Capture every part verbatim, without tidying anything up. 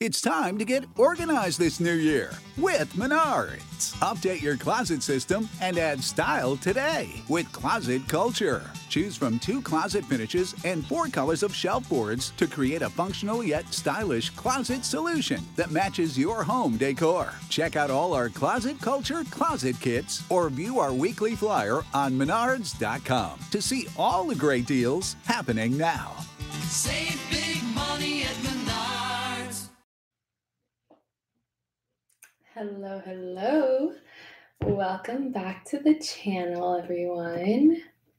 It's time to get organized this new year with Menards. Update your closet system and add style today with Closet Culture. Choose from two closet finishes and four colors of shelf boards to create a functional yet stylish closet solution that matches your home decor. Check out all our Closet Culture closet kits or view our weekly flyer on menards dot com to see all the great deals happening now. Save big money at Menards. Hello, hello. Welcome back to the channel, everyone.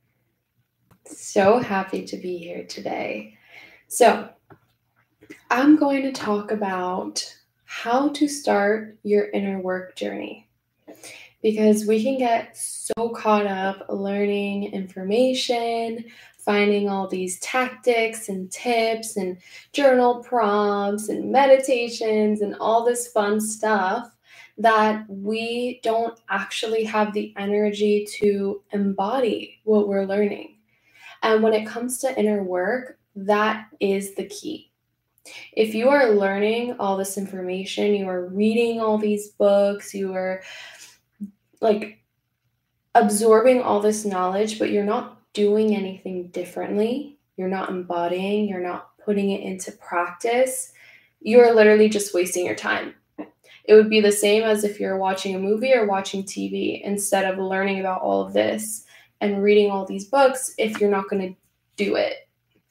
So happy to be here today. So, I'm going to talk about how to start your inner work journey, because we can get so caught up learning information, finding all these tactics and tips and journal prompts and meditations and all this fun stuff that we don't actually have the energy to embody what we're learning. And when it comes to inner work, that is the key. If you are learning all this information, you are reading all these books, you are like absorbing all this knowledge, but you're not doing anything differently, you're not embodying, you're not putting it into practice, you're literally just wasting your time. It would be the same as if you're watching a movie or watching T V instead of learning about all of this and reading all these books if you're not going to do it.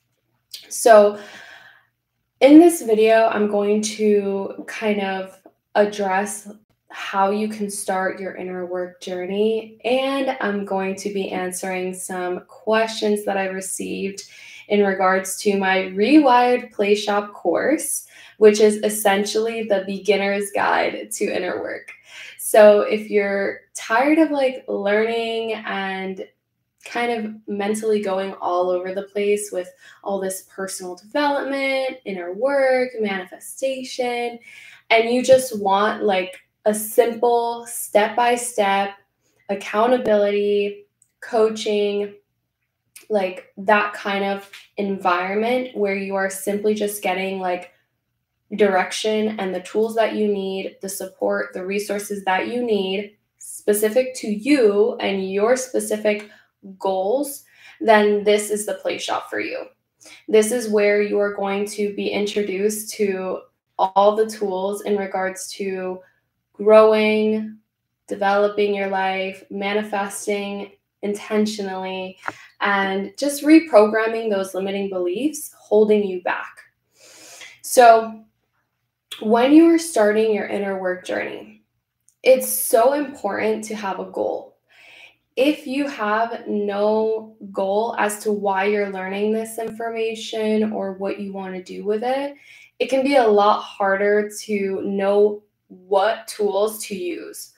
So in this video, I'm going to kind of address how you can start your inner work journey, and I'm going to be answering some questions that I received in regards to my Rewired Play Shop course, which is essentially the beginner's guide to inner work. So if you're tired of like learning and kind of mentally going all over the place with all this personal development, inner work, manifestation, and you just want like a simple step-by-step accountability, coaching, like that kind of environment where you are simply just getting like direction and the tools that you need, the support, the resources that you need specific to you and your specific goals, then this is the Play Shop for you. This is where you are going to be introduced to all the tools in regards to growing, developing your life, manifesting intentionally, and just reprogramming those limiting beliefs holding you back. So when you are starting your inner work journey, it's so important to have a goal. If you have no goal as to why you're learning this information or what you want to do with it, it can be a lot harder to know what tools to use.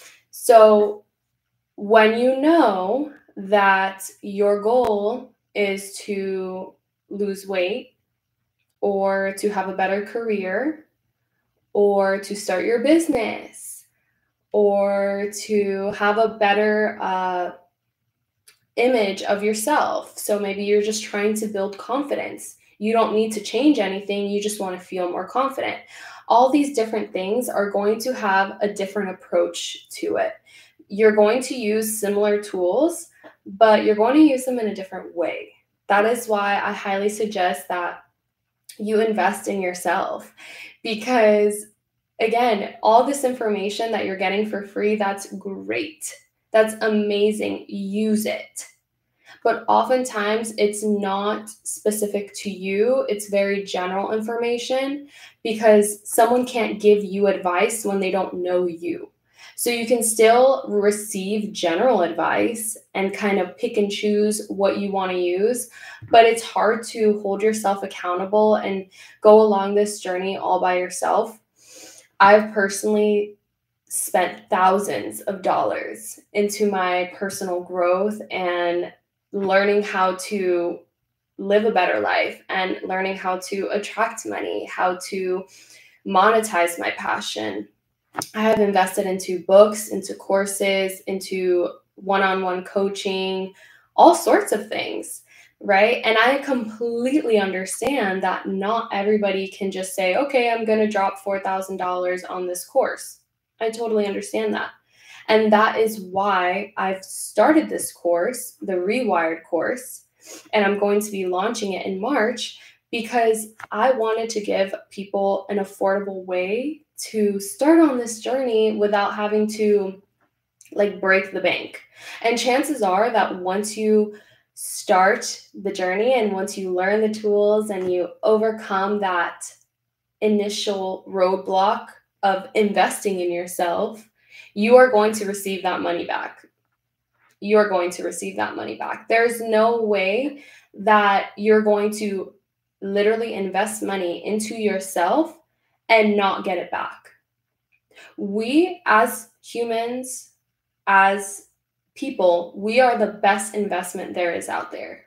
So when you know that your goal is to lose weight or to have a better career or to start your business or to have a better uh, image of yourself. So maybe you're just trying to build confidence. You don't need to change anything. You just want to feel more confident. All these different things are going to have a different approach to it. You're going to use similar tools, but you're going to use them in a different way. That is why I highly suggest that you invest in yourself, because again, all this information that you're getting for free, that's great. That's amazing. Use it. But oftentimes it's not specific to you. It's very general information because someone can't give you advice when they don't know you. So you can still receive general advice and kind of pick and choose what you want to use, but it's hard to hold yourself accountable and go along this journey all by yourself. I've personally spent thousands of dollars into my personal growth and learning how to live a better life and learning how to attract money, how to monetize my passion. I have invested into books, into courses, into one-on-one coaching, all sorts of things, right? And I completely understand that not everybody can just say, okay, I'm going to drop four thousand dollars on this course. I totally understand that. And that is why I've started this course, the Rewired course, and I'm going to be launching it in March because I wanted to give people an affordable way to start on this journey without having to like break the bank. And chances are that once you start the journey and once you learn the tools and you overcome that initial roadblock of investing in yourself, you are going to receive that money back. You are going to receive that money back. There's no way that you're going to literally invest money into yourself and not get it back. We as humans, as people, we are the best investment there is out there.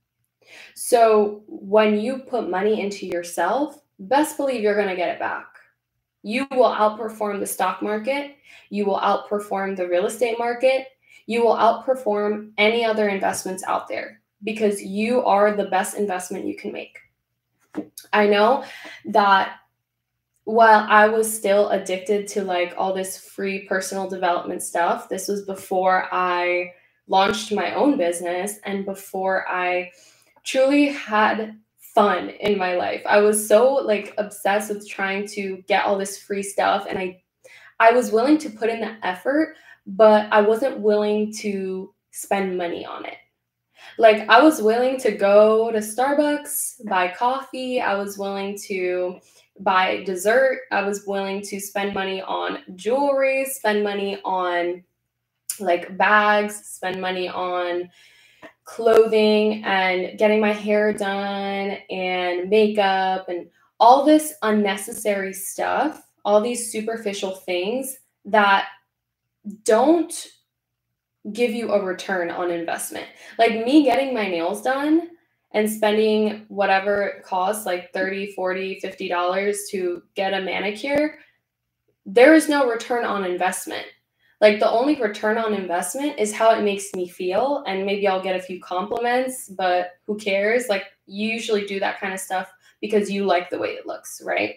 So when you put money into yourself, best believe you're going to get it back. You will outperform the stock market. You will outperform the real estate market. You will outperform any other investments out there because you are the best investment you can make. I know that while I was still addicted to like all this free personal development stuff, this was before I launched my own business and before I truly had fun in my life. I was so like obsessed with trying to get all this free stuff, and I I was willing to put in the effort, but I wasn't willing to spend money on it. Like I was willing to go to Starbucks, buy coffee, I was willing to buy dessert, I was willing to spend money on jewelry, spend money on like bags, spend money on clothing and getting my hair done and makeup and all this unnecessary stuff, all these superficial things that don't give you a return on investment. Like me getting my nails done and spending whatever it costs, like thirty, forty, fifty dollars to get a manicure, there is no return on investment. Like the only return on investment is how it makes me feel. And maybe I'll get a few compliments, but who cares? Like you usually do that kind of stuff because you like the way it looks, right?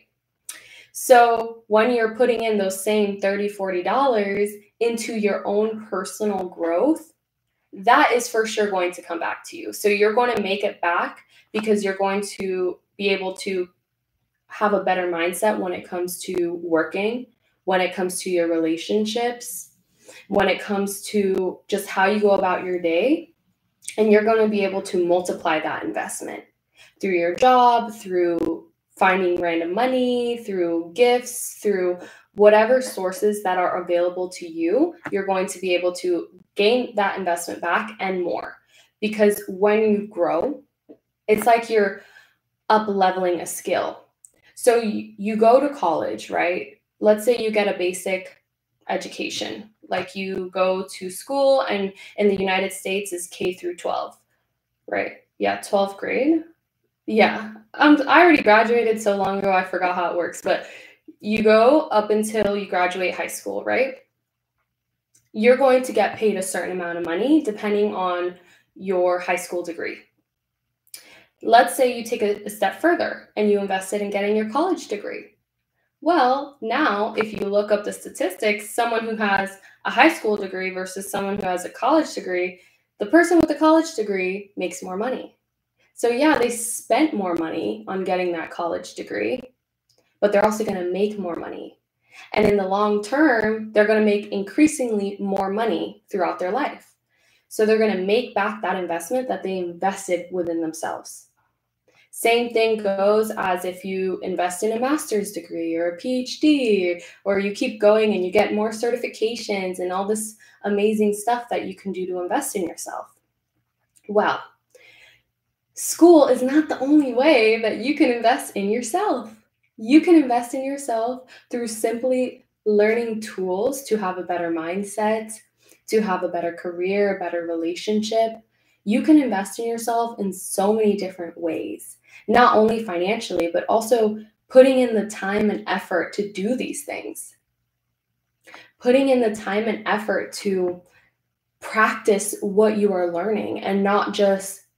So when you're putting in those same thirty, forty dollars into your own personal growth, that is for sure going to come back to you. So you're going to make it back because you're going to be able to have a better mindset when it comes to working, when it comes to your relationships, when it comes to just how you go about your day. And you're going to be able to multiply that investment through your job, through finding random money, through gifts, through whatever sources that are available to you. You're going to be able to gain that investment back and more. Because when you grow, it's like you're up leveling a skill. So you, you go to college, right? Let's say you get a basic education. Like you go to school, and in the United States is K through twelve, right? Yeah, twelfth grade. Yeah, um, I already graduated so long ago, I forgot how it works. But you go up until you graduate high school, right? You're going to get paid a certain amount of money depending on your high school degree. Let's say you take a, a step further and you invested in getting your college degree. Well, now if you look up the statistics, someone who has a high school degree versus someone who has a college degree, the person with the college degree makes more money. So yeah, they spent more money on getting that college degree, but they're also going to make more money. And in the long term, they're going to make increasingly more money throughout their life. So they're going to make back that investment that they invested within themselves. Same thing goes as if you invest in a master's degree or a P H D, or you keep going and you get more certifications and all this amazing stuff that you can do to invest in yourself. Well, school is not the only way that you can invest in yourself. You can invest in yourself through simply learning tools to have a better mindset, to have a better career, a better relationship. You can invest in yourself in so many different ways, not only financially, but also putting in the time and effort to do these things. Putting in the time and effort to practice what you are learning and not just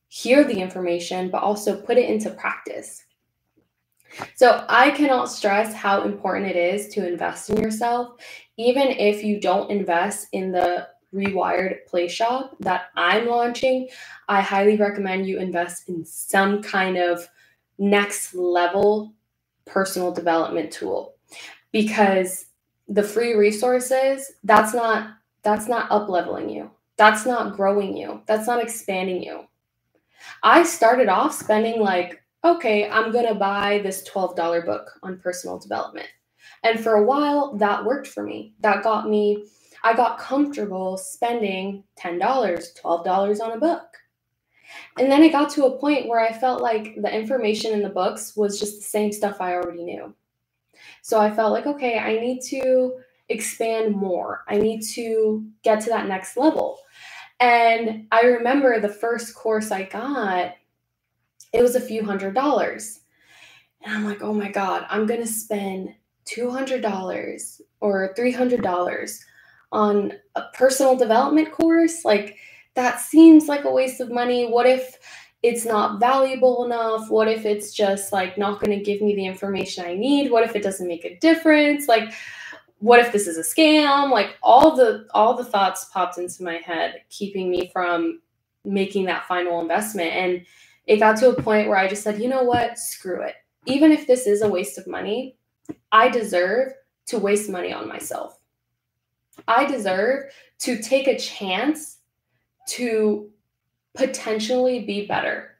hear the information, but also put it into practice. So I cannot stress how important it is to invest in yourself, even if you don't invest in the Rewired Play Shop that I'm launching. I highly recommend you invest in some kind of next level personal development tool, because the free resources, that's not that's not up leveling you. That's not growing you. That's not expanding you. I started off spending like, okay, I'm going to buy this twelve dollars book on personal development. And for a while, that worked for me. That got me, I got comfortable spending ten dollars, twelve dollars on a book. And then it got to a point where I felt like the information in the books was just the same stuff I already knew. So I felt like, okay, I need to expand more. I need to get to that next level. And I remember the first course I got, it was a few hundred dollars. And I'm like, oh my God, I'm going to spend two hundred dollars or three hundred dollars on a personal development course. Like, that seems like a waste of money. What if it's not valuable enough? What if it's just like not going to give me the information I need? What if it doesn't make a difference? Like, what if this is a scam? Like, all the all the thoughts popped into my head, keeping me from making that final investment. And it got to a point where I just said, you know what? Screw it. Even if this is a waste of money, I deserve to waste money on myself. I deserve to take a chance to potentially be better.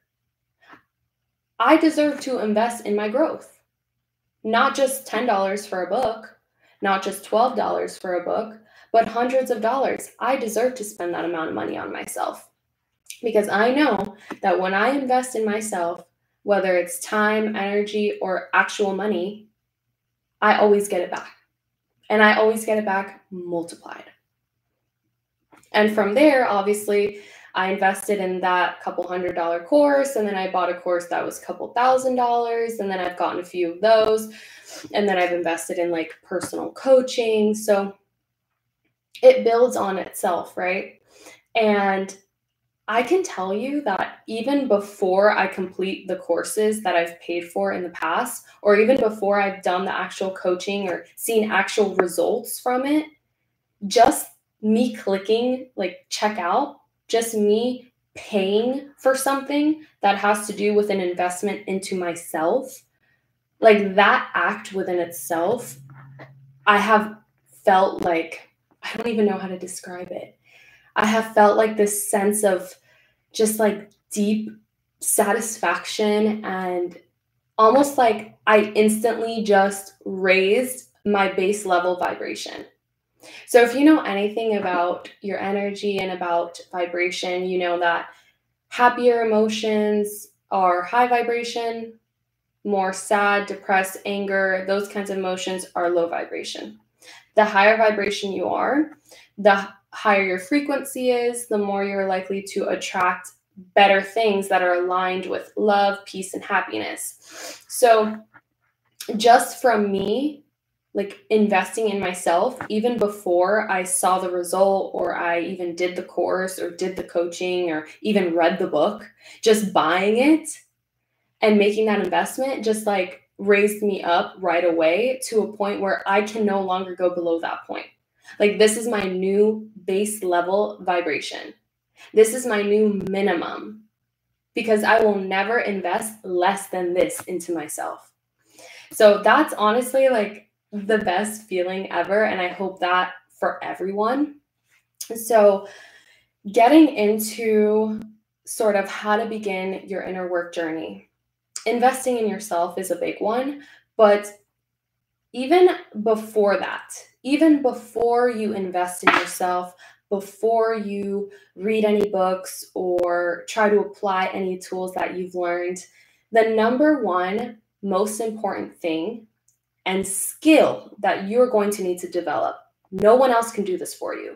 I deserve to invest in my growth, not just ten dollars for a book, not just twelve dollars for a book, but hundreds of dollars. I deserve to spend that amount of money on myself, because I know that when I invest in myself, whether it's time, energy, or actual money, I always get it back. And I always get it back multiplied. And from there, obviously, I invested in that couple hundred dollar course, and then I bought a course that was a couple thousand dollars, and then I've gotten a few of those, and then I've invested in like personal coaching. So it builds on itself, right? And I can tell you that even before I complete the courses that I've paid for in the past, or even before I've done the actual coaching or seen actual results from it, just me clicking like check out, just me paying for something that has to do with an investment into myself, like that act within itself, I have felt like, I don't even know how to describe it. I have felt like this sense of just like deep satisfaction, and almost like I instantly just raised my base level vibration. So if you know anything about your energy and about vibration, you know that happier emotions are high vibration, more sad, depressed, anger, those kinds of emotions are low vibration. The higher vibration you are, the higher your frequency is, the more you're likely to attract better things that are aligned with love, peace, and happiness. So just from me, like investing in myself, even before I saw the result, or I even did the course or did the coaching or even read the book, just buying it and making that investment just like raised me up right away to a point where I can no longer go below that point. Like, this is my new base level vibration. This is my new minimum, because I will never invest less than this into myself. So that's honestly like the best feeling ever. And I hope that for everyone. So getting into sort of how to begin your inner work journey, investing in yourself is a big one. But even before that, even before you invest in yourself, before you read any books or try to apply any tools that you've learned, the number one most important thing and skill that you're going to need to develop, no one else can do this for you.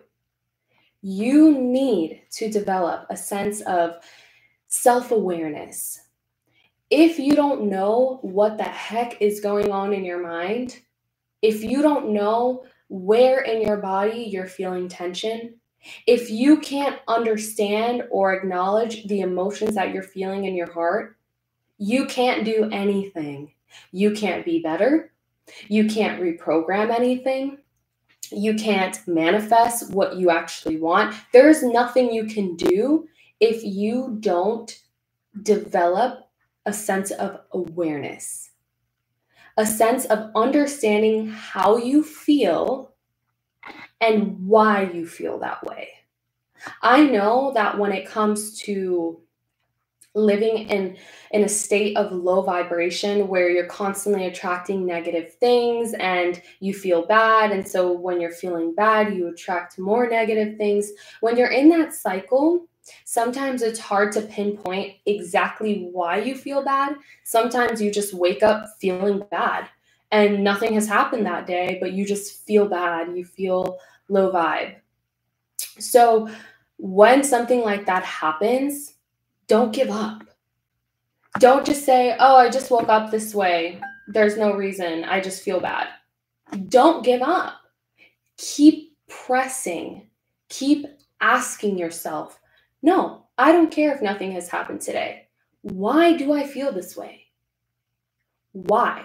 You need to develop a sense of self-awareness. If you don't know what the heck is going on in your mind, if you don't know where in your body you're feeling tension, If you can't understand or acknowledge the emotions that you're feeling in your heart, you can't do anything. You can't be better. You can't reprogram anything. You can't manifest what you actually want. There's nothing you can do if you don't develop a sense of awareness, a sense of understanding how you feel and why you feel that way. I know that when it comes to living in in a state of low vibration where you're constantly attracting negative things and you feel bad, and so when you're feeling bad you attract more negative things. When you're in that cycle, sometimes it's hard to pinpoint exactly why you feel bad. Sometimes you just wake up feeling bad and nothing has happened that day, but you just feel bad, you feel low vibe. So when something like that happens, don't give up. Don't just say, oh, I just woke up this way. There's no reason. I just feel bad. Don't give up. Keep pressing. Keep asking yourself, no, I don't care if nothing has happened today. Why do I feel this way? Why?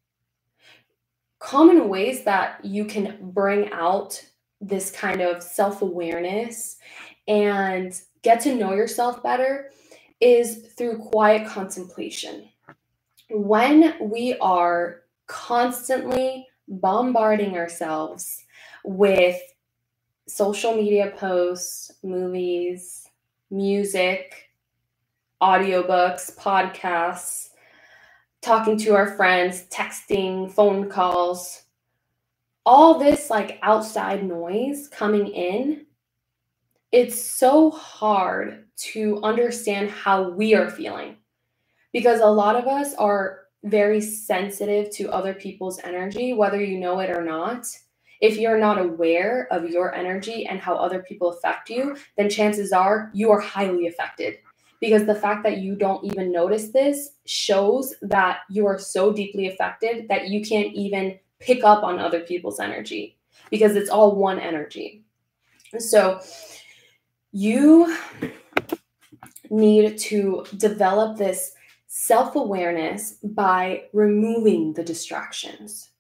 Common ways that you can bring out this kind of self-awareness and get to know yourself better is through quiet contemplation. When we are constantly bombarding ourselves with social media posts, movies, music, audiobooks, podcasts, talking to our friends, texting, phone calls, all this like outside noise coming in, it's so hard to understand how we are feeling, because a lot of us are very sensitive to other people's energy, whether you know it or not. If you're not aware of your energy and how other people affect you, then chances are you are highly affected, because the fact that you don't even notice this shows that you are so deeply affected that you can't even pick up on other people's energy, because it's all one energy. So you need to develop this self-awareness by removing the distractions.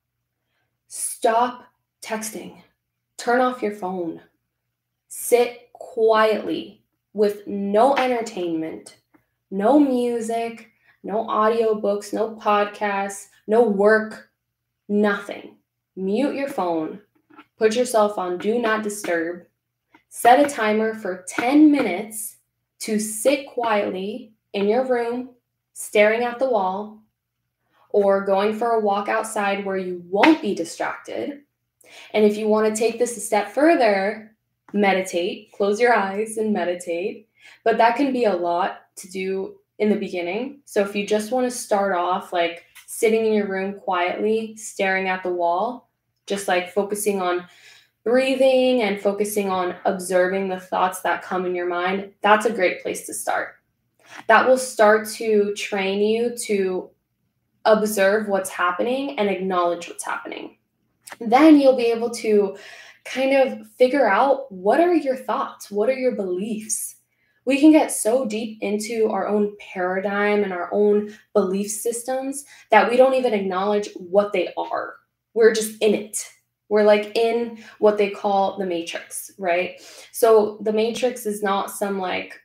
Stop texting. Turn off your phone. Sit quietly with no entertainment, no music, no audiobooks, no podcasts, no work, nothing. Mute your phone. Put yourself on do not disturb. Set a timer for ten minutes to sit quietly in your room, staring at the wall, or going for a walk outside where you won't be distracted. And if you want to take this a step further, meditate, close your eyes and meditate. But that can be a lot to do in the beginning. So if you just want to start off like sitting in your room quietly, staring at the wall, just like focusing on breathing and focusing on observing the thoughts that come in your mind, that's a great place to start. That will start to train you to observe what's happening and acknowledge what's happening. Then you'll be able to kind of figure out, what are your thoughts? What are your beliefs? We can get so deep into our own paradigm and our own belief systems that we don't even acknowledge what they are. We're just in it. We're like in what they call the matrix, right? So the matrix is not some like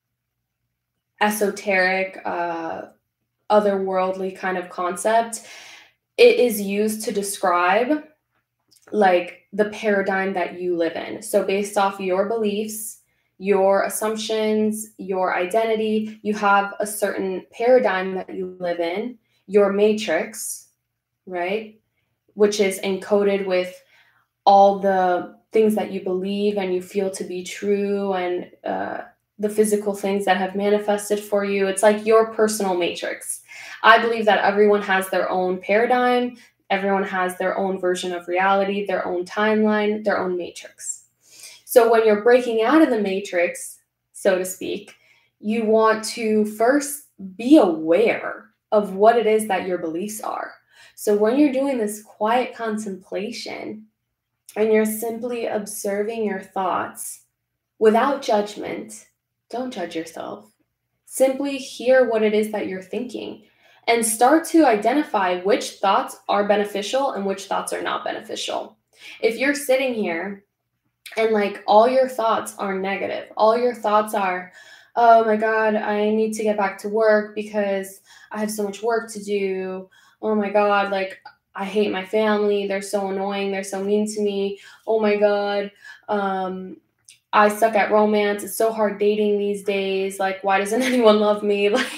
esoteric, uh, otherworldly kind of concept. It is used to describe like the paradigm that you live in. So based off your beliefs, your assumptions, your identity, you have a certain paradigm that you live in, your matrix, right? Which is encoded with all the things that you believe and you feel to be true, and uh, the physical things that have manifested for you. It's like your personal matrix. I believe that everyone has their own paradigm. Everyone has their own version of reality, their own timeline, their own matrix. So when you're breaking out of the matrix, so to speak, you want to first be aware of what it is that your beliefs are. So when you're doing this quiet contemplation, and you're simply observing your thoughts without judgment, don't judge yourself. Simply hear what it is that you're thinking and start to identify which thoughts are beneficial and which thoughts are not beneficial. If you're sitting here and like all your thoughts are negative, all your thoughts are, oh my God, I need to get back to work because I have so much work to do. Oh my God, like I hate my family. They're so annoying. They're so mean to me. Oh my God. Um, I suck at romance. It's so hard dating these days. Like, why doesn't anyone love me? Like,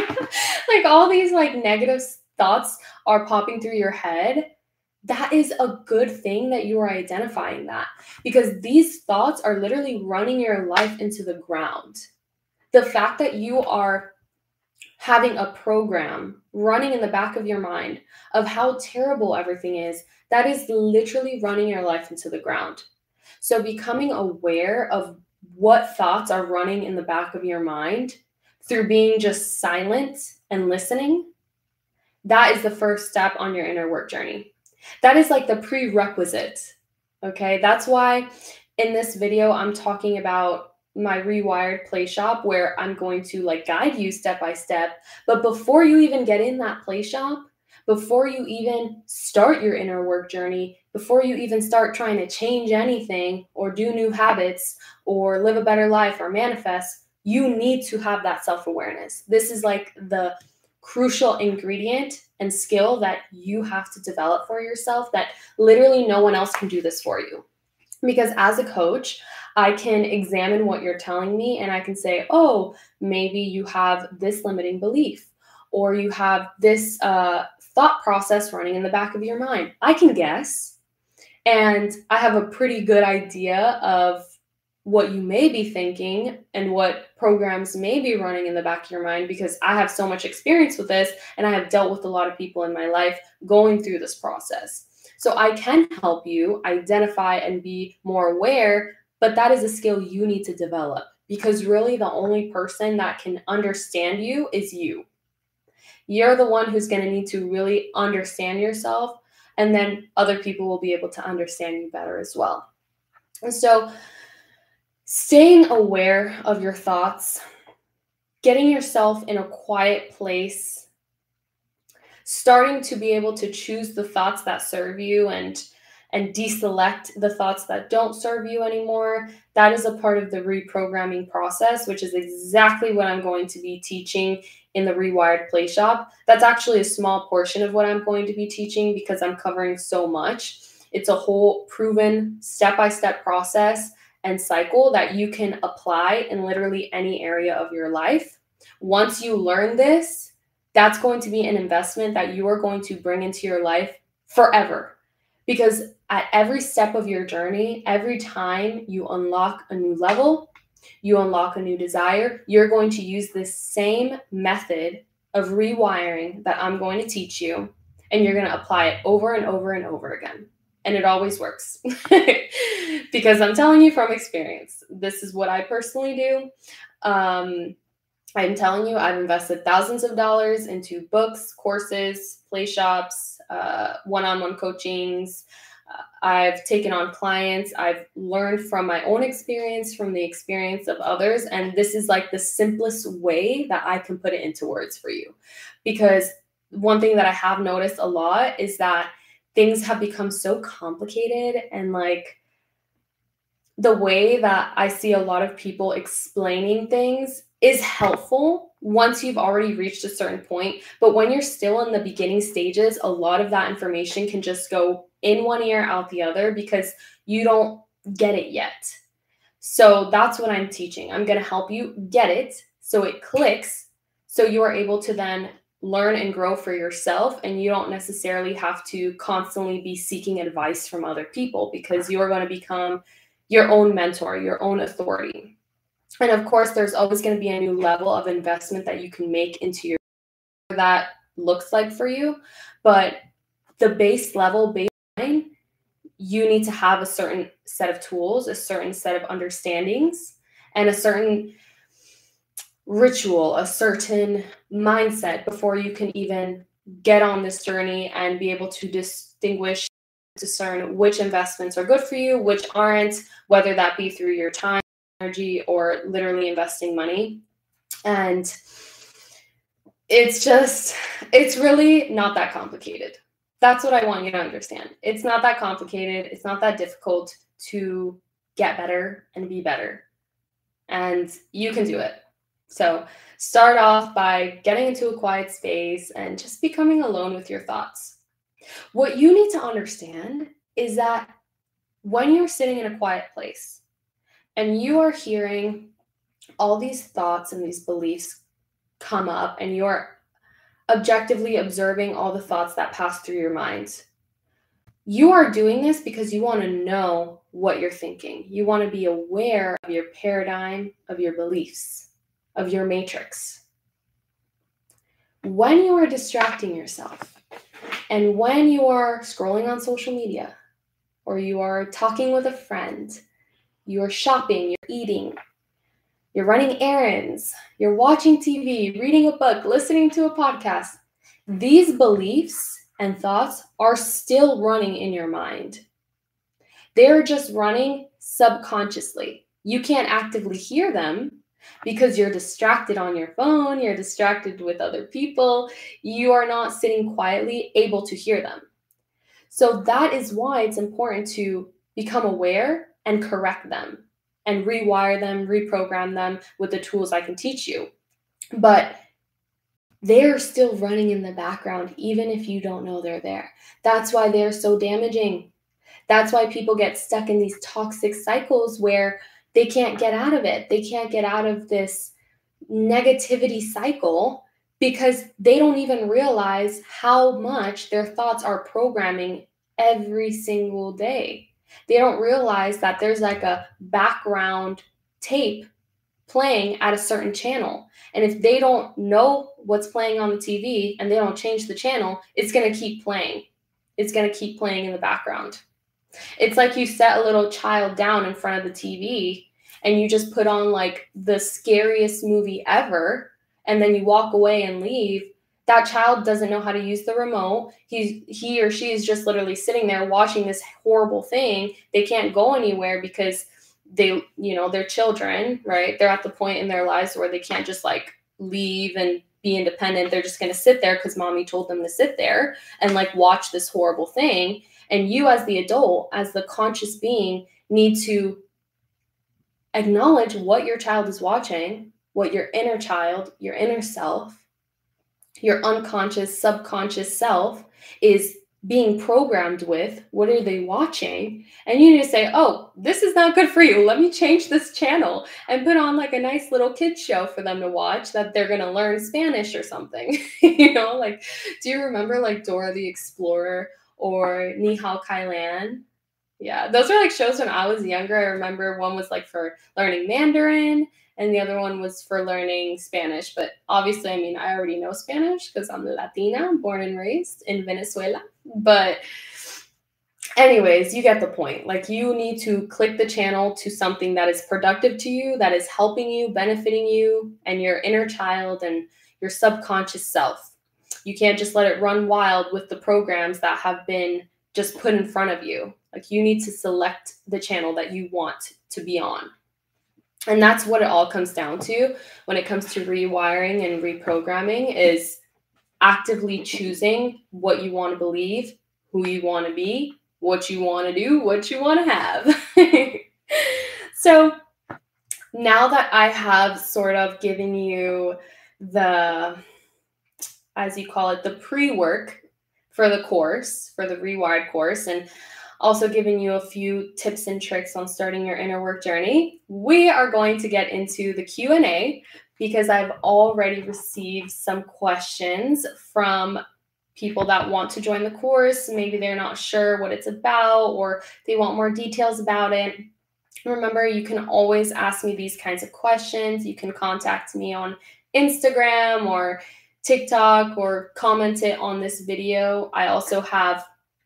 like all these like negative thoughts are popping through your head. That is a good thing that you are identifying that, because these thoughts are literally running your life into the ground. The fact that you are having a program running in the back of your mind of how terrible everything is, that is literally running your life into the ground. So becoming aware of what thoughts are running in the back of your mind through being just silent and listening, that is the first step on your inner work journey. That is like the prerequisite, okay? That's why in this video, I'm talking about my Rewired Play Shop, where I'm going to like guide you step by step. But before you even get in that play shop, before you even start your inner work journey, before you even start trying to change anything or do new habits or live a better life or manifest, you need to have that self-awareness. This is like the crucial ingredient and skill that you have to develop for yourself, that literally no one else can do this for you. Because as a coach, I can examine what you're telling me and I can say, oh, maybe you have this limiting belief, or you have this uh, thought process running in the back of your mind. I can guess, and I have a pretty good idea of what you may be thinking and what programs may be running in the back of your mind, because I have so much experience with this and I have dealt with a lot of people in my life going through this process. So I can help you identify and be more aware, but that is a skill you need to develop, because really the only person that can understand you is you. You're the one who's going to need to really understand yourself, and then other people will be able to understand you better as well. And so staying aware of your thoughts, getting yourself in a quiet place, starting to be able to choose the thoughts that serve you and and deselect the thoughts that don't serve you anymore. That is a part of the reprogramming process, which is exactly what I'm going to be teaching in the Rewired Play Shop. That's actually a small portion of what I'm going to be teaching because I'm covering so much. It's a whole proven step-by-step process and cycle that you can apply in literally any area of your life. Once you learn this, that's going to be an investment that you are going to bring into your life forever. Because at every step of your journey, every time you unlock a new level, you unlock a new desire, you're going to use this same method of rewiring that I'm going to teach you, and you're going to apply it over and over and over again. And it always works. Because I'm telling you from experience, this is what I personally do. Um, I'm telling you, I've invested thousands of dollars into books, courses, play shops, uh, one-on-one coachings. Uh, I've taken on clients. I've learned from my own experience, from the experience of others. And this is like the simplest way that I can put it into words for you. Because one thing that I have noticed a lot is that things have become so complicated, and like the way that I see a lot of people explaining things is helpful once you've already reached a certain point. But when you're still in the beginning stages, a lot of that information can just go in one ear, out the other, because you don't get it yet. So that's what I'm teaching. I'm going to help you get it so it clicks, so you are able to then learn and grow for yourself, and you don't necessarily have to constantly be seeking advice from other people, because you're going to become your own mentor, your own authority. And of course, there's always going to be a new level of investment that you can make into your, that looks like for you. But the base level, baseline, you need to have a certain set of tools, a certain set of understandings, and a certain ritual, a certain mindset before you can even get on this journey and be able to distinguish discern which investments are good for you, which aren't, whether that be through your time, energy, or literally investing money. And it's just, it's really not that complicated. That's what I want you to understand. It's not that complicated. It's not that difficult to get better and be better. And you can do it. So start off by getting into a quiet space and just becoming alone with your thoughts. What you need to understand is that when you're sitting in a quiet place and you are hearing all these thoughts and these beliefs come up, and you're objectively observing all the thoughts that pass through your mind, you are doing this because you want to know what you're thinking. You want to be aware of your paradigm, of your beliefs, of your matrix. When you are distracting yourself, and when you are scrolling on social media, or you are talking with a friend, you are shopping, you're eating, you're running errands, you're watching T V, reading a book, listening to a podcast, these beliefs and thoughts are still running in your mind. They're just running subconsciously. You can't actively hear them because you're distracted on your phone, you're distracted with other people, you are not sitting quietly able to hear them. So that is why it's important to become aware and correct them and rewire them, reprogram them with the tools I can teach you. But they're still running in the background, even if you don't know they're there. That's why they're so damaging. That's why people get stuck in these toxic cycles where they can't get out of it. They can't get out of this negativity cycle because they don't even realize how much their thoughts are programming every single day. They don't realize that there's like a background tape playing at a certain channel. And if they don't know what's playing on the T V and they don't change the channel, it's going to keep playing. It's going to keep playing in the background. It's like you set a little child down in front of the T V and you just put on like the scariest movie ever, and then you walk away and leave. That child doesn't know how to use the remote. He's, he or she is just literally sitting there watching this horrible thing. They can't go anywhere because they, you know, they're children, right? They're at the point in their lives where they can't just like leave and be independent. They're just going to sit there because mommy told them to sit there and like watch this horrible thing. And you as the adult, as the conscious being, need to acknowledge what your child is watching, what your inner child, your inner self, your unconscious, subconscious self is being programmed with. What are they watching? And you need to say, oh, this is not good for you. Let me change this channel and put on like a nice little kids show for them to watch that they're going to learn Spanish or something. You know, like, do you remember like Dora the Explorer or Ni Hao Kai Lan? Yeah, those are like shows when I was younger. I remember one was like for learning Mandarin and the other one was for learning Spanish. But obviously, I mean, I already know Spanish because I'm Latina, born and raised in Venezuela. But anyways, you get the point. Like, you need to click the channel to something that is productive to you, that is helping you, benefiting you and your inner child and your subconscious self. You can't just let it run wild with the programs that have been just put in front of you. Like, you need to select the channel that you want to be on. And that's what it all comes down to when it comes to rewiring and reprogramming, is actively choosing what you want to believe, who you want to be, what you want to do, what you want to have. So now that I have sort of given you the, as you call it, the pre-work for the course, for the Rewired course, and also giving you a few tips and tricks on starting your inner work journey, we are going to get into the Q and A because I've already received some questions from people that want to join the course. Maybe they're not sure what it's about or they want more details about it. Remember, you can always ask me these kinds of questions. You can contact me on Instagram or TikTok or comment it on this video. I also have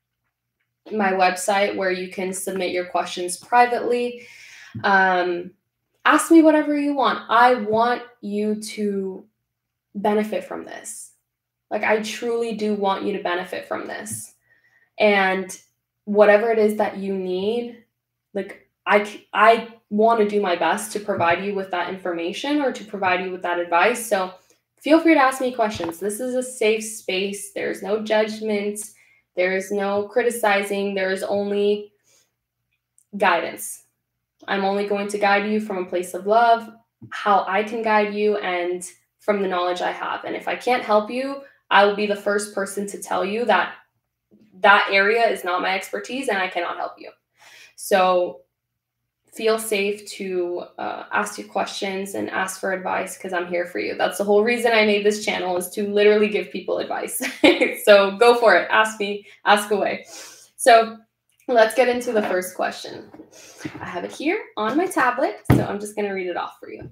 my website where you can submit your questions privately. Um, ask me whatever you want. I want you to benefit from this. Like, I truly do want you to benefit from this. And whatever it is that you need, like I, I want to do my best to provide you with that information or to provide you with that advice. So feel free to ask me questions. This is a safe space. There's no judgment. There is no criticizing. There is only guidance. I'm only going to guide you from a place of love, how I can guide you, and from the knowledge I have. And if I can't help you, I will be the first person to tell you that that area is not my expertise and I cannot help you. So feel safe to uh, ask you questions and ask for advice, because I'm here for you. That's the whole reason I made this channel, is to literally give people advice. So go for it. Ask me, ask away. So let's get into the first question. I have it here on my tablet, so I'm just going to read it off for you.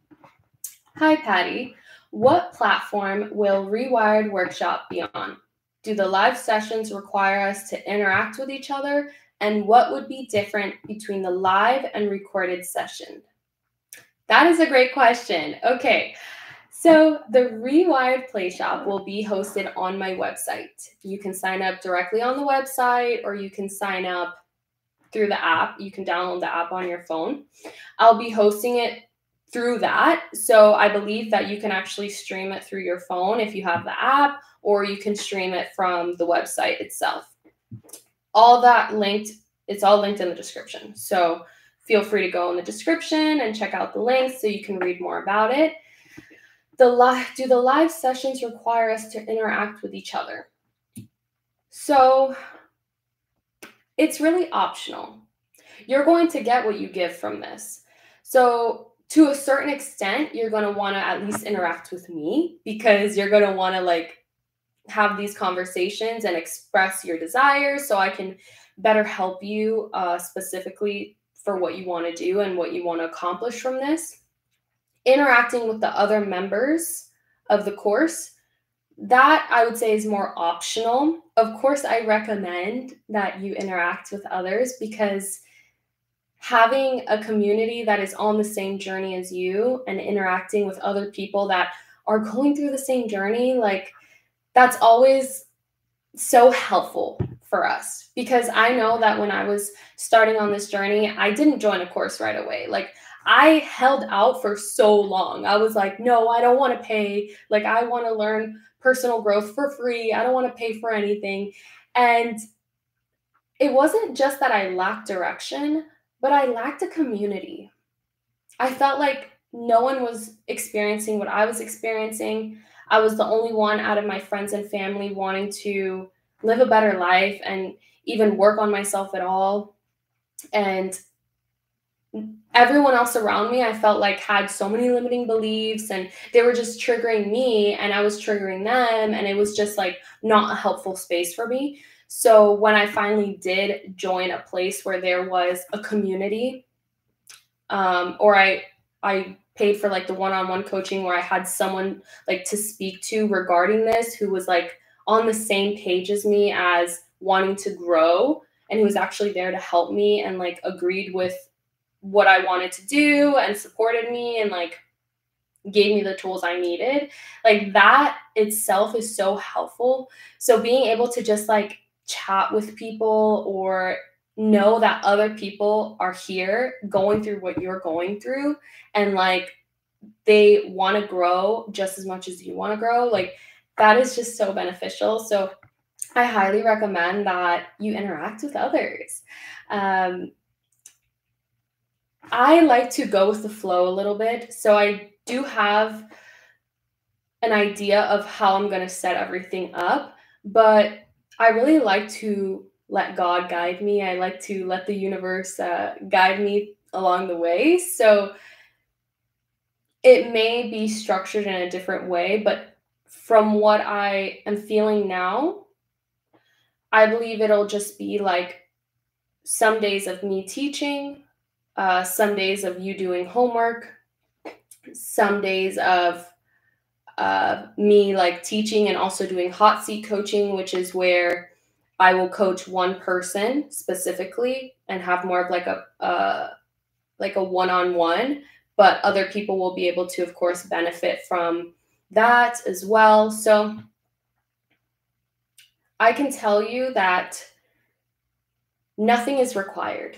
Hi, Patty. What platform will Rewired Workshop be on? Do the live sessions require us to interact with each other? And what would be different between the live and recorded session? That is a great question. Okay, so the Rewired Play Shop will be hosted on my website. You can sign up directly on the website, or you can sign up through the app. You can download the app on your phone. I'll be hosting it through that. So I believe that you can actually stream it through your phone if you have the app, or you can stream it from the website itself. All that linked, it's all linked in the description. So feel free to go in the description and check out the links so you can read more about it. The li- do the live sessions require us to interact with each other? So it's really optional. You're going to get what you give from this. So to a certain extent, you're going to want to at least interact with me, because you're going to want to like have these conversations and express your desires so I can better help you uh, specifically for what you want to do and what you want to accomplish from this. Interacting with the other members of the course, that I would say is more optional. Of course, I recommend that you interact with others, because having a community that is on the same journey as you and interacting with other people that are going through the same journey, like that's always so helpful for us. Because I know that when I was starting on this journey, I didn't join a course right away. Like I held out for so long. I was like, no, I don't want to pay. Like I want to learn personal growth for free. I don't want to pay for anything. And it wasn't just that I lacked direction, but I lacked a community. I felt like no one was experiencing what I was experiencing. I was the only one out of my friends and family wanting to live a better life and even work on myself at all. And everyone else around me, I felt like had so many limiting beliefs, and they were just triggering me and I was triggering them. And it was just like not a helpful space for me. So when I finally did join a place where there was a community, um, or I, I paid for like the one-on-one coaching where I had someone like to speak to regarding this, who was like on the same page as me as wanting to grow, and who was actually there to help me and like agreed with what I wanted to do and supported me and like gave me the tools I needed. Like that itself is so helpful. So being able to just like chat with people, or know that other people are here going through what you're going through, and like they want to grow just as much as you want to grow, like that is just so beneficial. So I highly recommend that you interact with others. Um, I like to go with the flow a little bit. So I do have an idea of how I'm going to set everything up, but I really like to let God guide me. I like to let the universe uh, guide me along the way. So it may be structured in a different way, but from what I am feeling now, I believe it'll just be like some days of me teaching, uh, some days of you doing homework, some days of uh, me like teaching and also doing hot seat coaching, which is where I will coach one person specifically and have more of like a uh, like a one-on-one, but other people will be able to, of course, benefit from that as well. So I can tell you that Nothing is required.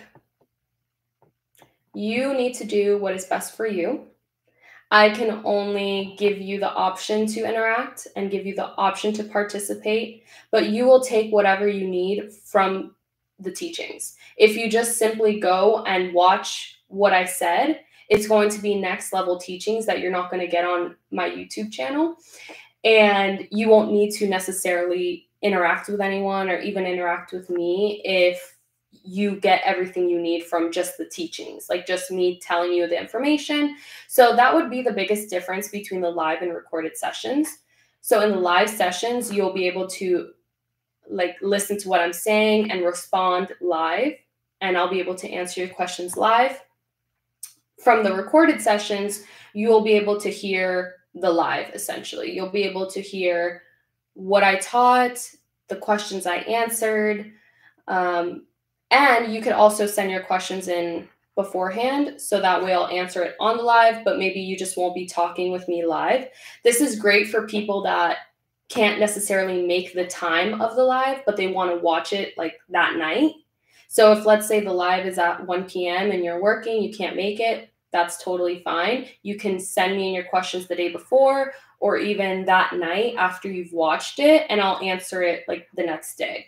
You need to do what is best for you. I can only give you the option to interact and give you the option to participate, but you will take whatever you need from the teachings. If you just simply go and watch what I said, it's going to be next level teachings that you're not going to get on my YouTube channel. And you won't need to necessarily interact with anyone or even interact with me if you get everything you need from just the teachings, like just me telling you the information. So that would be the biggest difference between the live and recorded sessions. So in the live sessions, you'll be able to like listen to what I'm saying and respond live, and I'll be able to answer your questions live. From the recorded sessions, you will be able to hear the live, essentially. You'll be able to hear what I taught, the questions I answered, um, and you could also send your questions in beforehand, so that way I'll answer it on the live, but maybe you just won't be talking with me live. This is great for people that can't necessarily make the time of the live, but they want to watch it like that night. So if, let's say, the live is at one p.m. and you're working, you can't make it, that's totally fine. You can send me in your questions the day before or even that night after you've watched it, and I'll answer it like the next day.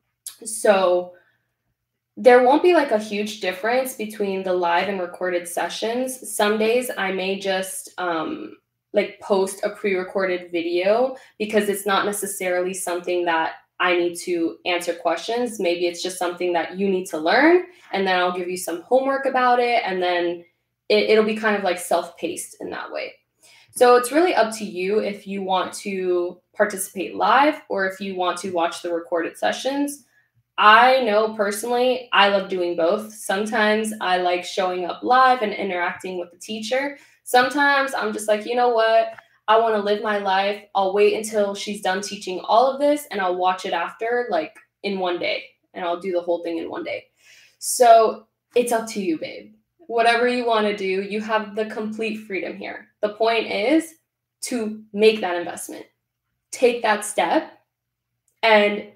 So there won't be like a huge difference between the live and recorded sessions. Some days I may just um, like post a pre-recorded video because it's not necessarily something that I need to answer questions. Maybe it's just something that you need to learn, and then I'll give you some homework about it, and then it, it'll be kind of like self-paced in that way. So it's really up to you if you want to participate live or if you want to watch the recorded sessions. I know personally, I love doing both. Sometimes I like showing up live and interacting with the teacher. Sometimes I'm just like, you know what? I want to live my life. I'll wait until she's done teaching all of this and I'll watch it after, like in one day, and I'll do the whole thing in one day. So it's up to you, babe. Whatever you want to do, you have the complete freedom here. The point is to make that investment, take that step, and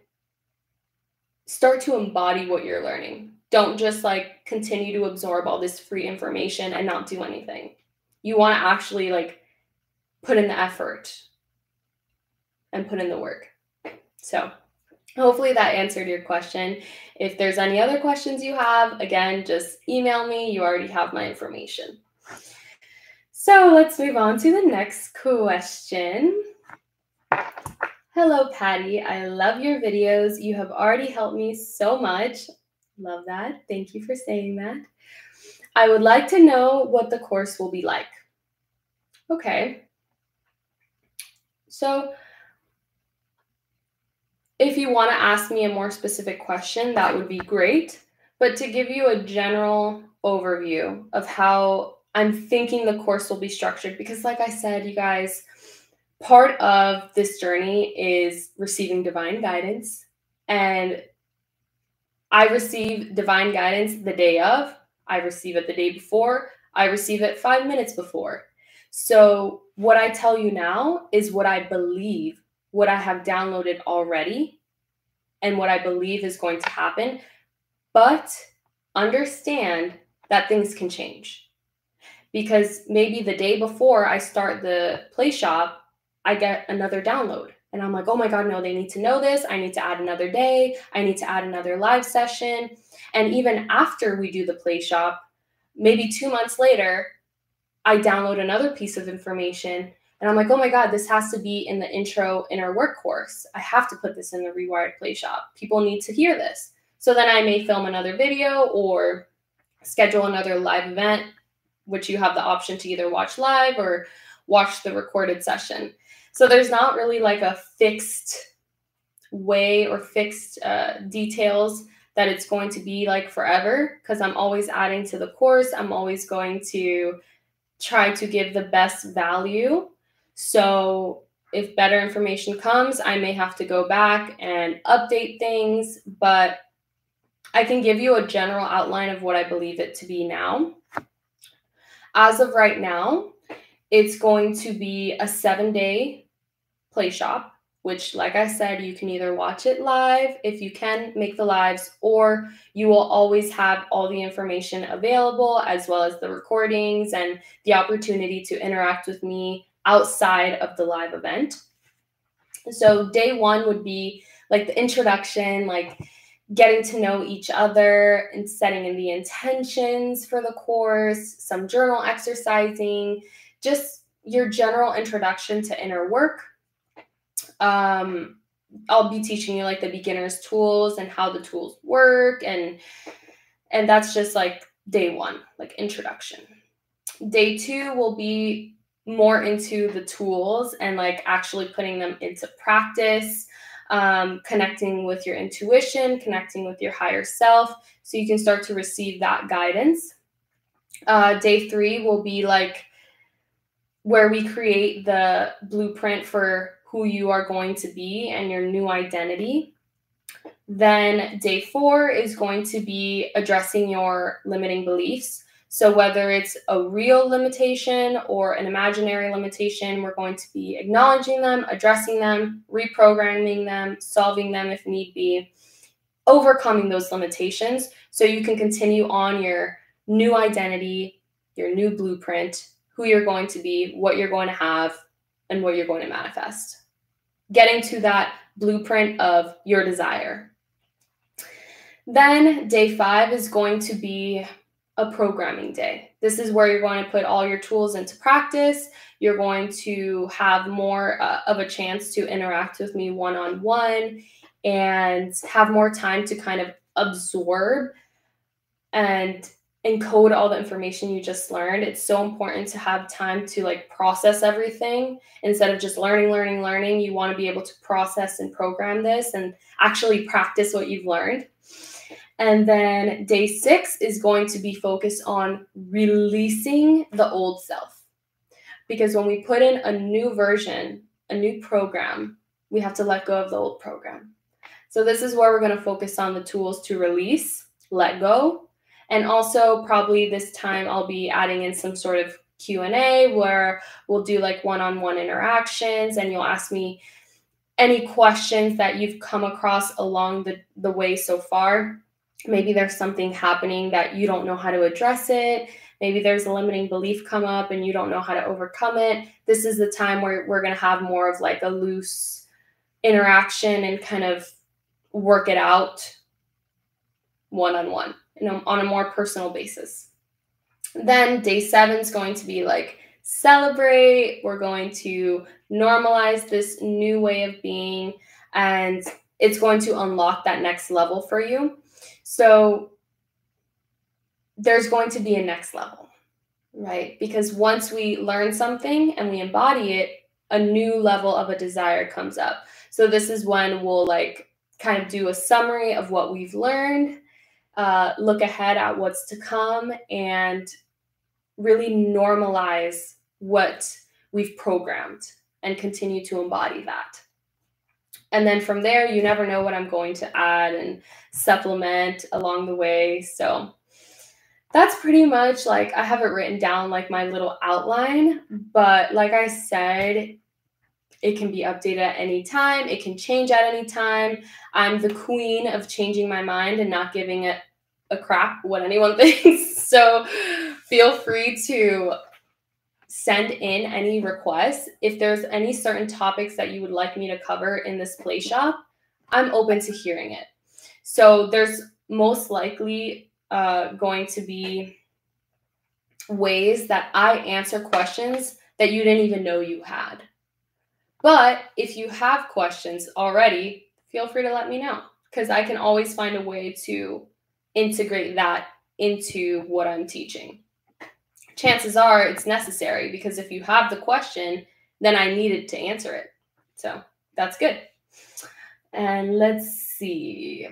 start to embody what you're learning. Don't just like continue to absorb all this free information and not do anything. You want to actually like put in the effort and put in the work. So hopefully that answered your question. If there's any other questions you have, again, just email me. You already have my information. So let's move on to the next question. Hello, Patty. I love your videos. You have already helped me so much. Love that. Thank you for saying that. I would like to know what the course will be like. Okay. So if you want to ask me a more specific question, that would be great. But to give you a general overview of how I'm thinking the course will be structured, because like I said, you guys, part of this journey is receiving divine guidance. And I receive divine guidance the day of, I receive it the day before, I receive it five minutes before. So what I tell you now is what I believe, what I have downloaded already, and what I believe is going to happen. But understand that things can change. Because maybe the day before I start the play shop, I get another download. And I'm like, oh my God, no, they need to know this. I need to add another day. I need to add another live session. And even after we do the play shop, maybe two months later, I download another piece of information. And I'm like, oh my God, this has to be in the intro inner work course. I have to put this in the Rewired Play Shop. People need to hear this. So then I may film another video or schedule another live event, which you have the option to either watch live or watch the recorded session. So there's not really like a fixed way or fixed uh, details that it's going to be like forever, because I'm always adding to the course. I'm always going to try to give the best value. So if better information comes, I may have to go back and update things, but I can give you a general outline of what I believe it to be now. As of right now, it's going to be a seven-day play shop. which, like I said, you can either watch it live if you can make the lives, or you will always have all the information available as well as the recordings and the opportunity to interact with me outside of the live event. So day one would be like the introduction, like getting to know each other and setting in the intentions for the course, some journal exercising, just your general introduction to inner work. Um, I'll be teaching you like the beginner's tools and how the tools work. And, and that's just like day one, like introduction. Day two will be more into the tools and like actually putting them into practice, um, connecting with your intuition, connecting with your higher self, so you can start to receive that guidance. Uh, day three will be like where we create the blueprint for who you are going to be and your new identity. Then day four is going to be addressing your limiting beliefs. So whether it's a real limitation or an imaginary limitation, we're going to be acknowledging them, addressing them, reprogramming them, solving them if need be, overcoming those limitations so you can continue on your new identity, your new blueprint, who you're going to be, what you're going to have, and what you're going to manifest. Getting to that blueprint of your desire. Then day five is going to be a programming day. This is where you're going to put all your tools into practice. You're going to have more uh, of a chance to interact with me one-on-one and have more time to kind of absorb and encode all the information you just learned. It's so important to have time to like process everything instead of just learning, learning, learning. You want to be able to process and program this and actually practice what you've learned. And then day six is going to be focused on releasing the old self. Because when we put in a new version, a new program, we have to let go of the old program. So this is where we're going to focus on the tools to release, let go. And also probably this time I'll be adding in some sort of Q and A where we'll do like one-on-one interactions and you'll ask me any questions that you've come across along the, the way so far. Maybe there's something happening that you don't know how to address it. Maybe there's a limiting belief come up and you don't know how to overcome it. This is the time where we're going to have more of like a loose interaction and kind of work it out one-on-one, you know, on a more personal basis. Then day seven is going to be like celebrate. We're going to normalize this new way of being, and it's going to unlock that next level for you. So there's going to be a next level, right? Because once we learn something and we embody it, a new level of a desire comes up. So this is when we'll like kind of do a summary of what we've learned, uh, look ahead at what's to come, and really normalize what we've programmed and continue to embody that. And then from there, you never know what I'm going to add and supplement along the way. So that's pretty much like, I have it written down like my little outline, but like I said, it can be updated at any time. It can change at any time. I'm the queen of changing my mind and not giving it a crap what anyone thinks. So feel free to send in any requests. If there's any certain topics that you would like me to cover in this play shop, I'm open to hearing it. So there's most likely uh, going to be ways that I answer questions that you didn't even know you had. But if you have questions already, feel free to let me know, because I can always find a way to integrate that into what I'm teaching. Chances are it's necessary, because if you have the question, then I needed to answer it. So that's good. And let's see.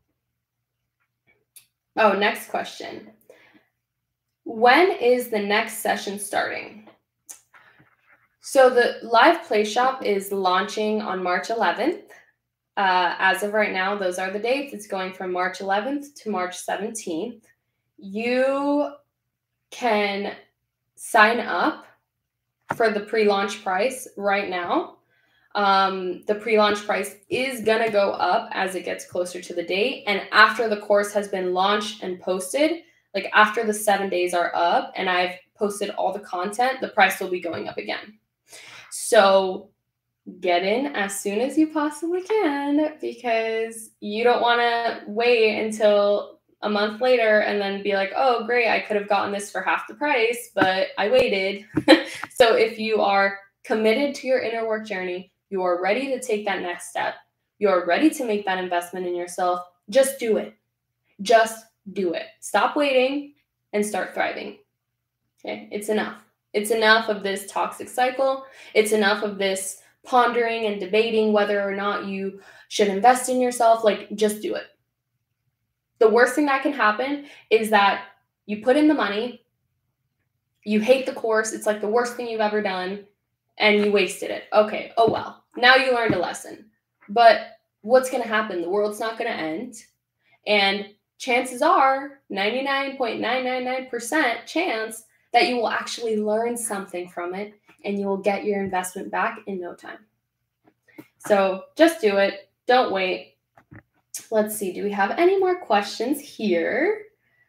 Oh, next question. When is the next session starting? So the live play shop is launching on March eleventh. Uh, as of right now, those are the dates. It's going from March eleventh to March seventeenth. You can sign up for the pre-launch price right now. Um, the pre-launch price is going to go up as it gets closer to the date. And after the course has been launched and posted, like after the seven days are up and I've posted all the content, the price will be going up again. So get in as soon as you possibly can, because you don't want to wait until a month later and then be like, oh, great, I could have gotten this for half the price, but I waited. So if you are committed to your inner work journey, you are ready to take that next step, you are ready to make that investment in yourself, just do it. Just do it. Stop waiting and start thriving. Okay, it's enough. It's enough of this toxic cycle. It's enough of this pondering and debating whether or not you should invest in yourself. Like, just do it. The worst thing that can happen is that you put in the money, you hate the course, it's like the worst thing you've ever done, and you wasted it. Okay, oh well. Now you learned a lesson. But what's going to happen? The world's not going to end. And chances are, ninety-nine point nine nine nine percent chance that you will actually learn something from it and you will get your investment back in no time. So just do it. Don't wait. Let's see. Do we have any more questions here?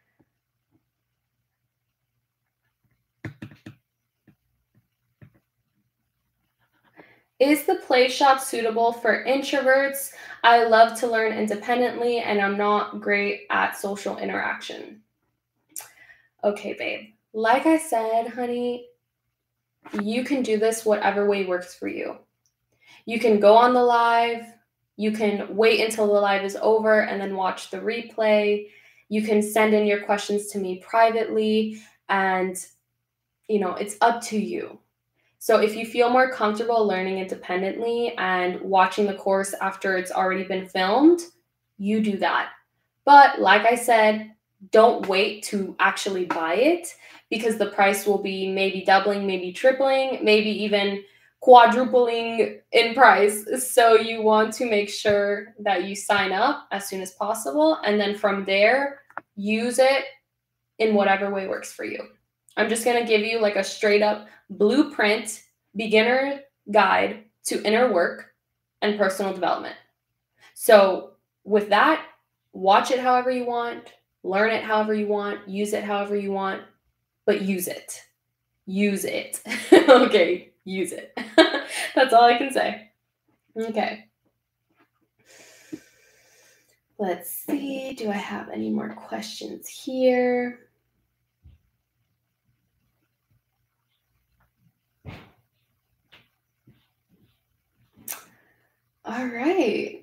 Is the play shop suitable for introverts? I love to learn independently and I'm not great at social interaction. Okay, babe. Like I said, honey, you can do this whatever way works for you. You can go on the live. You can wait until the live is over and then watch the replay. You can send in your questions to me privately, and, you know, it's up to you. So if you feel more comfortable learning independently and watching the course after it's already been filmed, you do that. But like I said, don't wait to actually buy it, because the price will be maybe doubling, maybe tripling, maybe even quadrupling in price. So you want to make sure that you sign up as soon as possible. And then from there, use it in whatever way works for you. I'm just going to give you like a straight up blueprint beginner guide to inner work and personal development. So with that, watch it however you want, learn it however you want, use it however you want, but use it. Use it. Okay, use it. That's all I can say. Okay. Let's see. Do I have any more questions here? All right.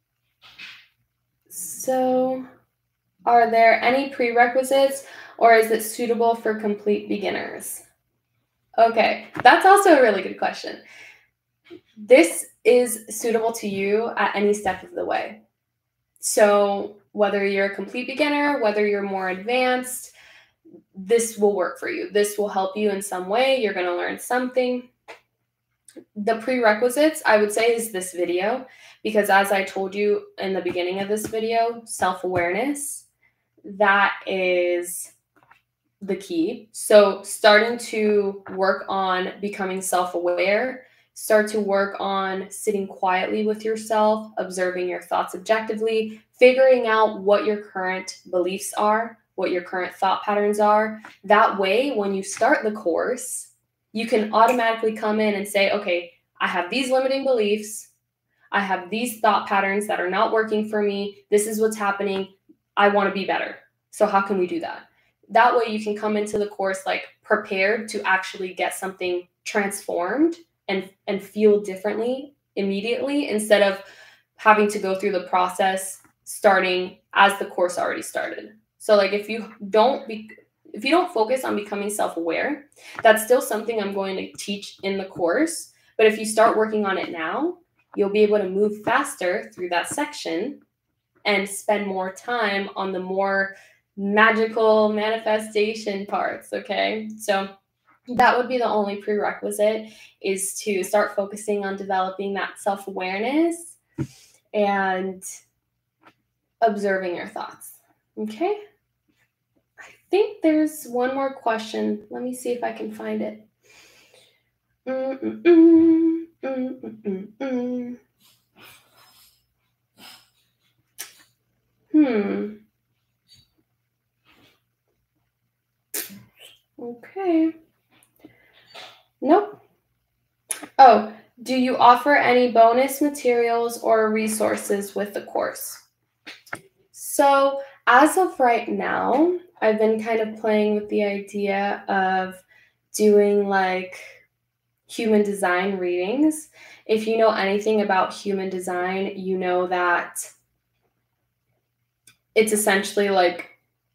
So, are there any prerequisites, or is it suitable for complete beginners? Okay, that's also a really good question. This is suitable to you at any step of the way. So whether you're a complete beginner, whether you're more advanced, this will work for you. This will help you in some way. You're going to learn something. The prerequisites, I would say, is this video, because as I told you in the beginning of this video, self-awareness, that is the key. So starting to work on becoming self-aware, start to work on sitting quietly with yourself, observing your thoughts objectively, figuring out what your current beliefs are, what your current thought patterns are. That way, when you start the course, you can automatically come in and say, okay, I have these limiting beliefs. I have these thought patterns that are not working for me. This is what's happening. I want to be better. So how can we do that? That way you can come into the course like prepared to actually get something transformed and, and feel differently immediately, instead of having to go through the process starting as the course already started. So like if you don't be, if you don't focus on becoming self-aware, that's still something I'm going to teach in the course. But if you start working on it now, you'll be able to move faster through that section and spend more time on the more magical manifestation parts, okay? So that would be the only prerequisite, is to start focusing on developing that self-awareness and observing your thoughts, okay? I think there's one more question. Let me see if I can find it. Mm-mm-mm, mm-mm-mm-mm. Hmm. Okay. Nope. Oh, do you offer any bonus materials or resources with the course? So, as of right now, I've been kind of playing with the idea of doing like human design readings. If you know anything about human design, you know that it's essentially like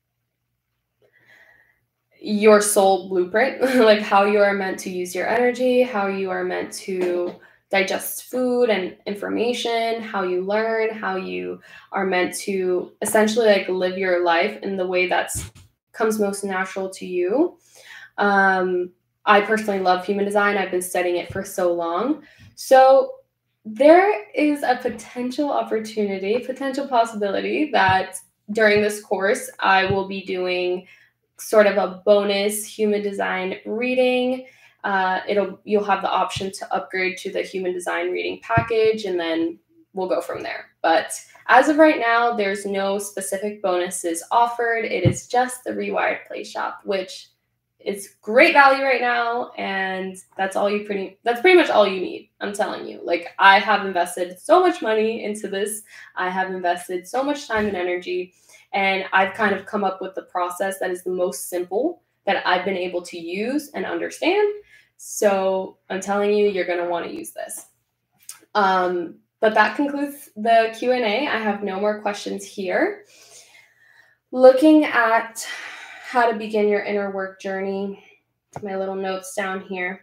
your soul blueprint, like how you are meant to use your energy, how you are meant to digest food and information, how you learn, how you are meant to essentially like live your life in the way that's comes most natural to you. Um, I personally love human design. I've been studying it for so long. So there is a potential opportunity, potential possibility that during this course, I will be doing sort of a bonus human design reading. Uh, it'll you'll have the option to upgrade to the human design reading package, and then we'll go from there. But as of right now, there's no specific bonuses offered. It is just the Rewired Play Shop, which is great value right now, and that's all you pretty that's pretty much all you need. I'm telling you. Like, I have invested so much money into this. I have invested so much time and energy, and I've kind of come up with the process that is the most simple that I've been able to use and understand. So I'm telling you, you're going to want to use this. Um, but that concludes the Q and A. I have no more questions here. Looking at how to begin your inner work journey, my little notes down here.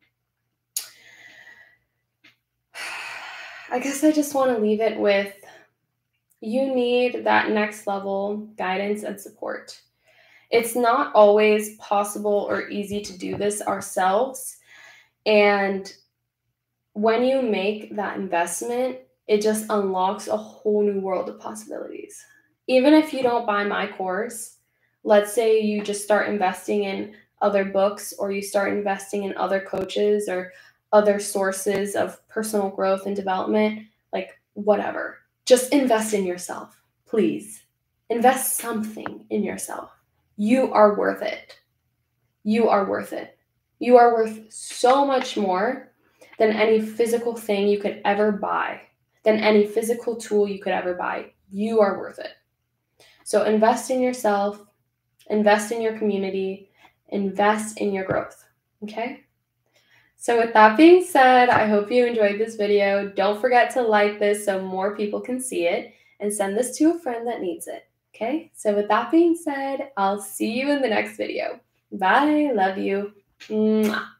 I guess I just want to leave it with, you need that next level guidance and support. It's not always possible or easy to do this ourselves. And when you make that investment, it just unlocks a whole new world of possibilities. Even if you don't buy my course, let's say you just start investing in other books, or you start investing in other coaches or other sources of personal growth and development, like whatever. Just invest in yourself, please. Invest something in yourself. You are worth it. You are worth it. You are worth so much more than any physical thing you could ever buy, than any physical tool you could ever buy. You are worth it. So invest in yourself, invest in your community, invest in your growth, okay? So with that being said, I hope you enjoyed this video. Don't forget to like this so more people can see it, and send this to a friend that needs it, okay? So with that being said, I'll see you in the next video. Bye, love you. Mwah.